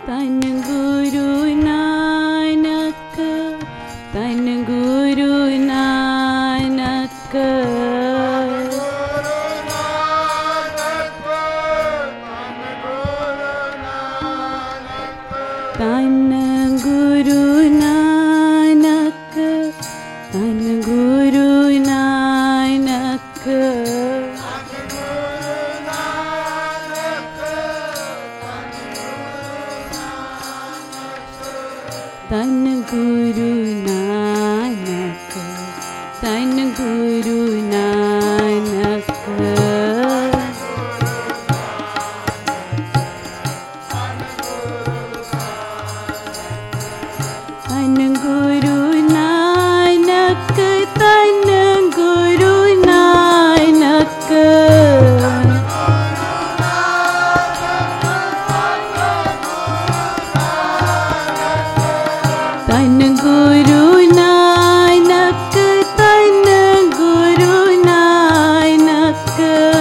तन गुरु नानक, तन गुरु नानक। तन गुरु नानक, तन गुरु नानक। तन गुरु नानक, तन गुरु नानक। तन गुरु नानक, तन गुरु नानक। तन गुरु नानक, तन गुरु नानक।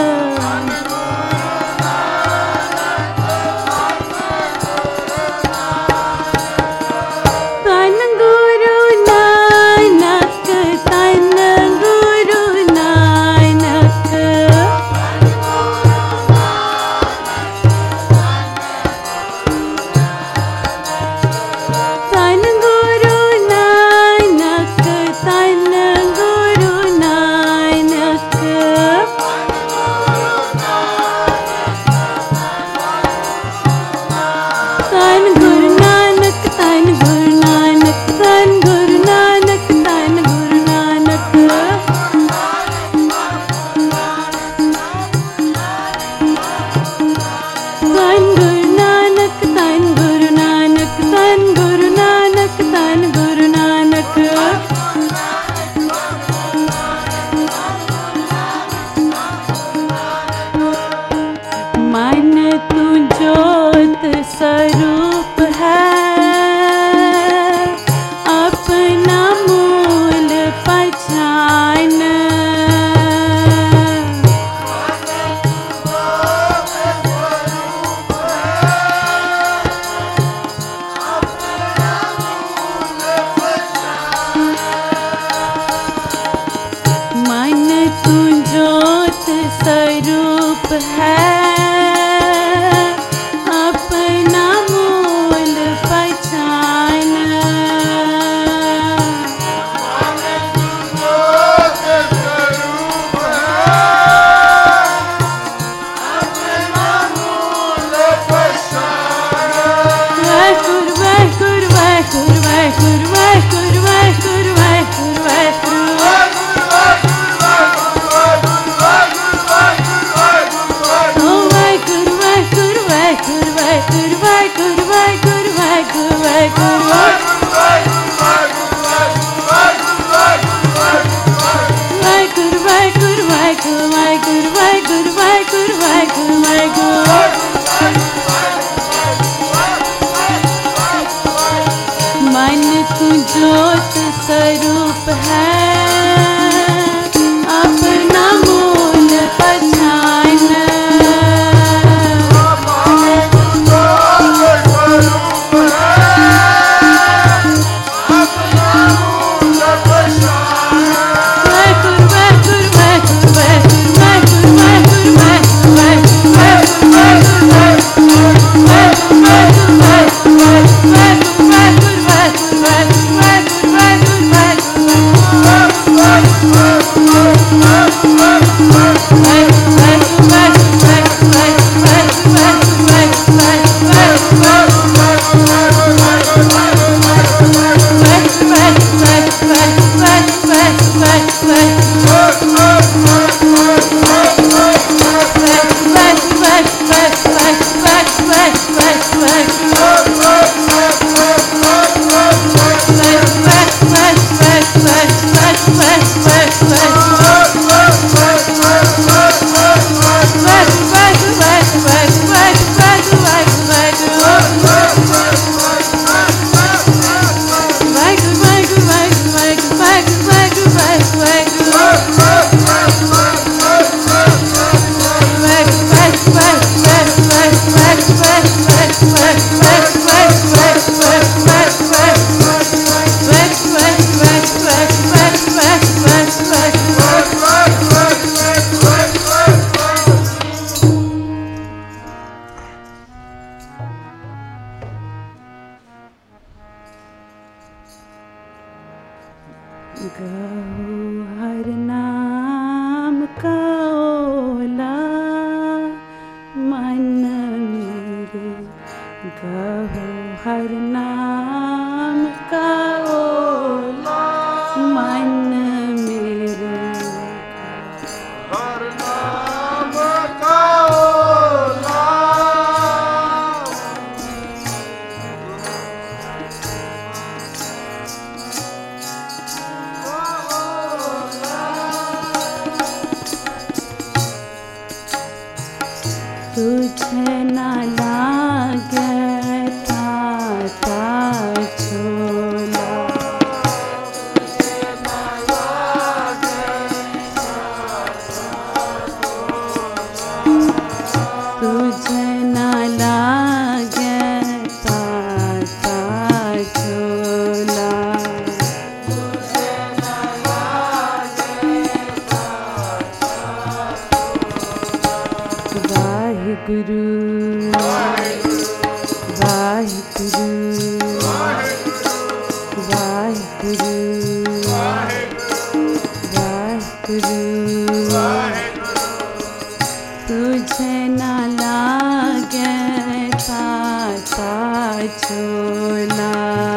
तन गुरु नानक, तन गुरु नानक। तन गुरु नानक, तन गुरु नानक। तन गुरु नानक, तन गुरु नानक, तन गुरु नानक, तन गुरु नानक। तन गुरु नानक, तन गुरु नानक, तन गुरु नानक, तन गुरु नानक। मन तू ज्योत स्वरूप है, अपना मूल पहचान। मन तू ज्योत स्वरूप है, अपना मूल पहचान। वाहेगुरु वाहेगुरु वाहेगुरु वाहेगुरु वाहेगुरु वाहेगुरु वाहेगुरु वाहेगुरु। ओ वाहेगुरु वाहेगुरु वाहेगुरु वाहेगुरु वाहेगुरु वाहेगुरु वाहेगुरु वाहेगुरु। वाहेगुरु वाहेगुरु वाहेगुरु वाहेगुरु वाहेगुरु वाहेगुरु वाहेगुरु वाहेगुरु। मन तू ज्योत स्वरूप है, अपना मूल पहचान। वाहेगुरु वाहेगुरु वाहेगुरु वाहेगुरु वाहेगुरु वाहेगुरु वाहेगुरु वाहेगुरु वाहेगुरु वाहेगुरु वाहेगुरु Back. गहो हर नाम का ओला मन मेरे, गहो हर नाम का ओला मन मेरे, हर नाम का ओला तुझे न लागे ताता झोला, तुझे न लागे ताता झोला, वाहिगुरु वाहिगुरु वाहिगुरु वाहिगुरु, तुझे न लागे ताता झोला,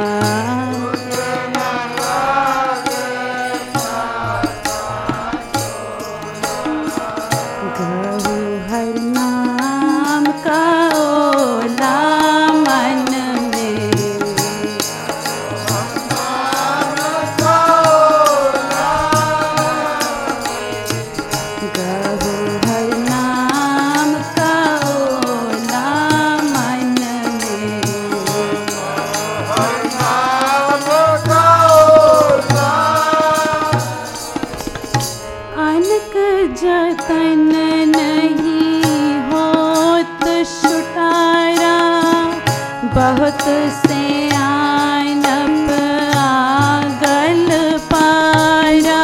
गहो हर नाम का ओला मन मेरे, गहो हर नाम का ओला मन मेरे, अनक जतन नहीं होत छुटारा, बहुत से आनप आगल पारा,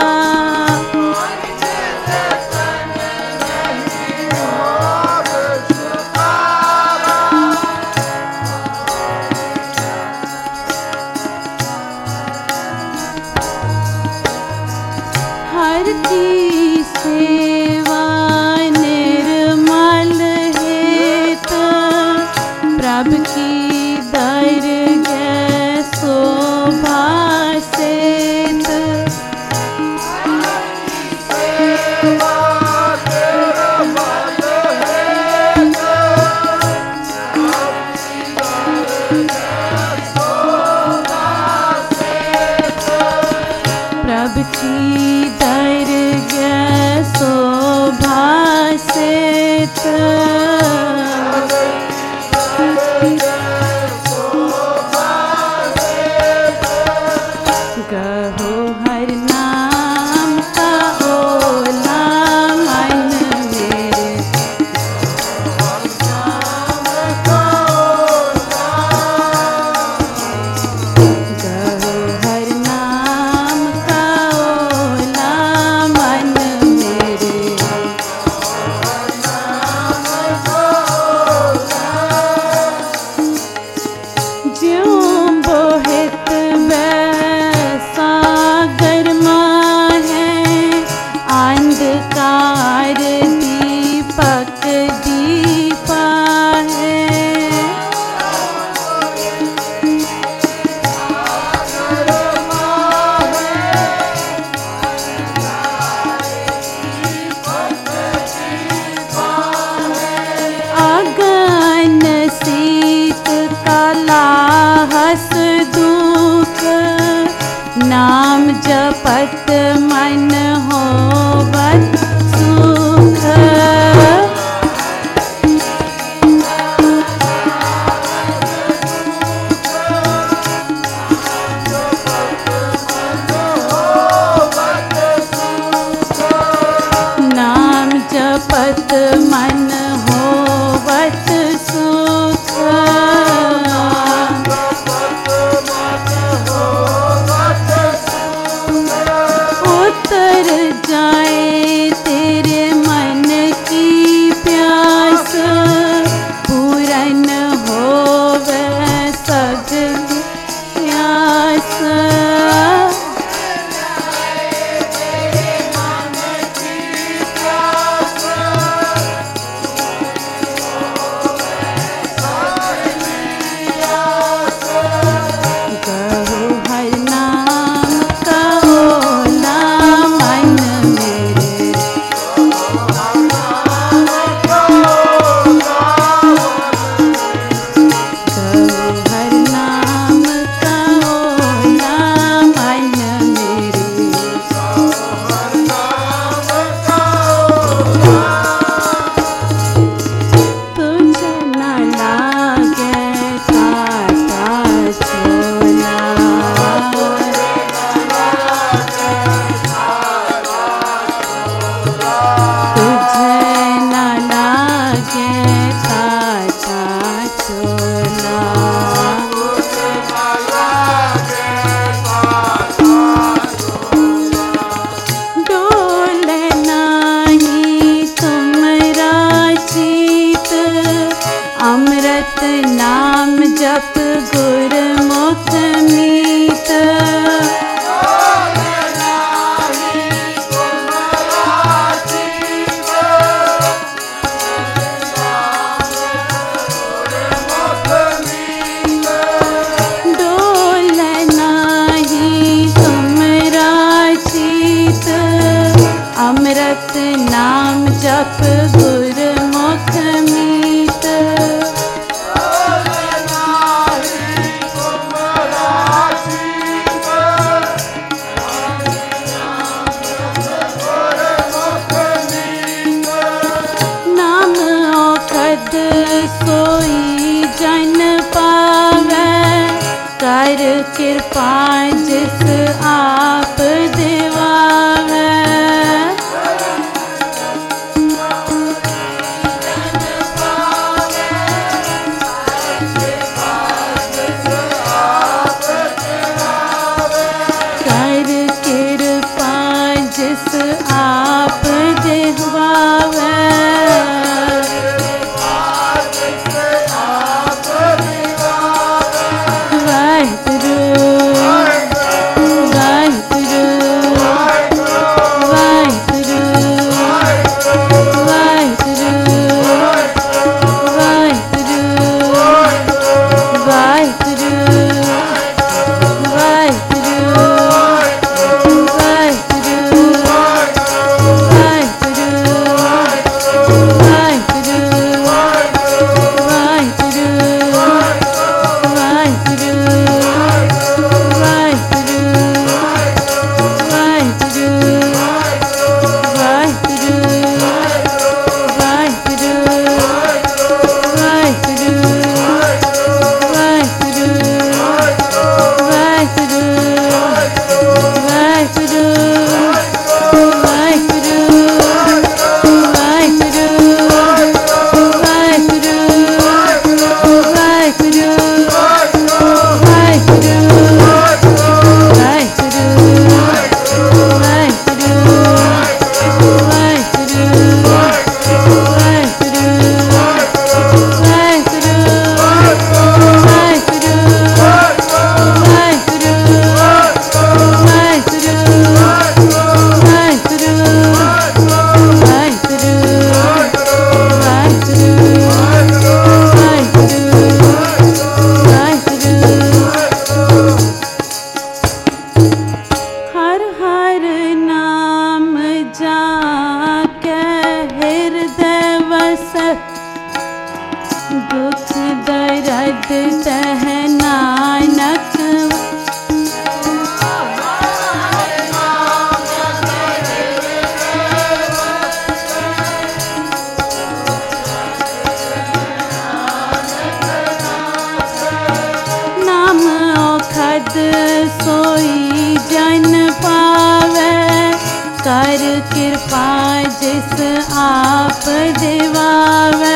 हर की सेवा निर्मल हेत, प्रभु की दरगह शोभा सेत, प्रभु की दरगह शोभा सेत, कर कृपा जिस आप दिवावे, कर कृपा जिस आप दिवावे, दुख दर्द सह नानक, नाम औखद सोई जन पावे, कर कृपा जिस आप दिवावे,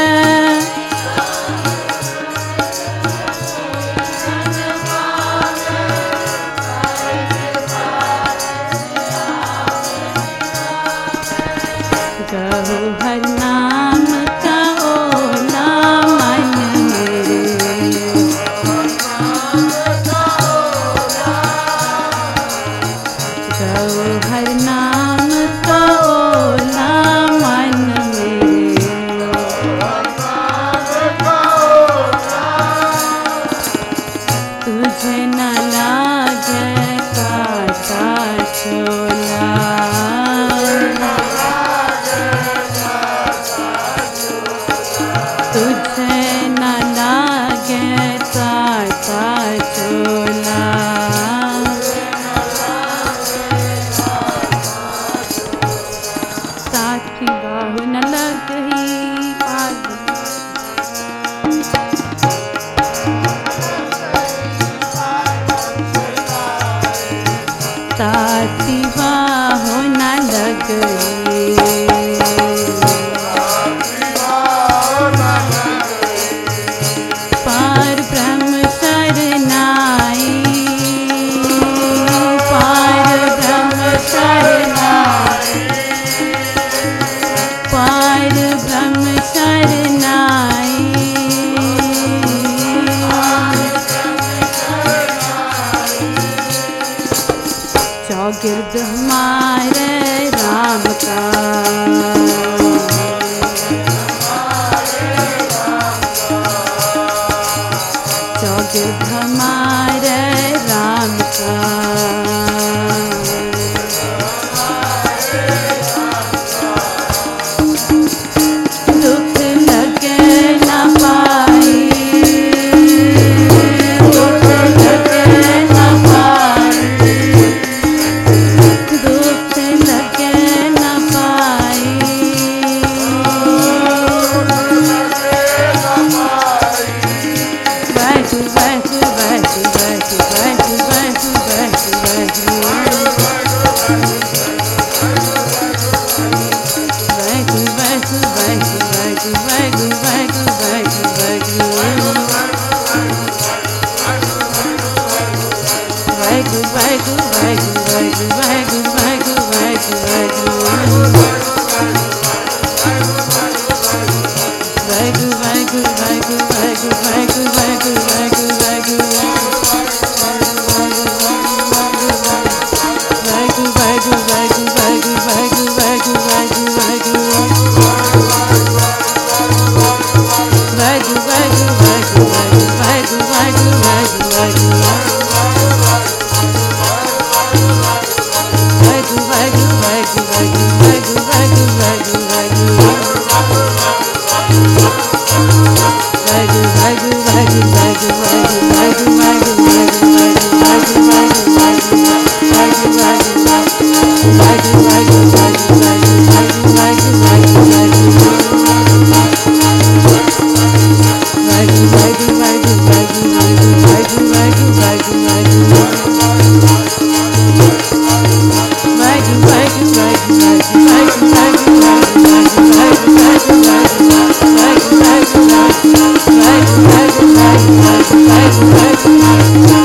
गहु हर नाम का ओला मन मेरे, गहु हर नाम का ओला मन मेरे, तुझे न लागे काटा छोला, तुझे न लागे काटा छोला, साथी बाहु न लगही आगे, साथी बाहु न लगही, पार ब्रह्म शरनाई, पार ब्रह्म शरनाई, पार ब्रह्म शरनाई, चौगिर्द हमारे राम का, चौगिर्द हमारे राम का, दुख लगे न पाई, दुख लगे न पाई, दुख लगे न पाई, वाहिगुरू Vai,